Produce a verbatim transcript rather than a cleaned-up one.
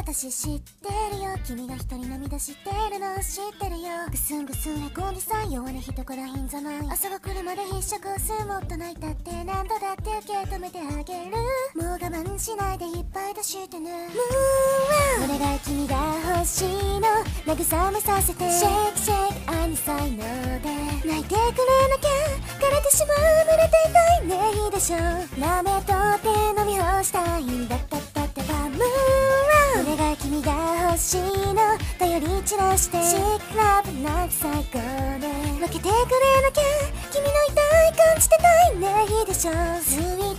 私知ってるよ、君が一人涙してるの知ってるよ。ぐすんぐすんへこんでさ、弱な人からひんざない。朝が来るまで必死こす、もっと泣いたって何度だって受け止めてあげる。もう我慢しないでいっぱい出してね。お願い君が欲しいの、慰めさせて。シェイクシェイク愛に才能で泣いてくれなきゃ枯れてしまう、濡れていたいね。いいでしょう、舐めとって飲み干したいんだったったってば。ムーンお願い君が欲しいの、頼り散らしてシックラブなんて最高で分けてくれなきゃ君の痛い感じてたいね。いいでしょう、スイ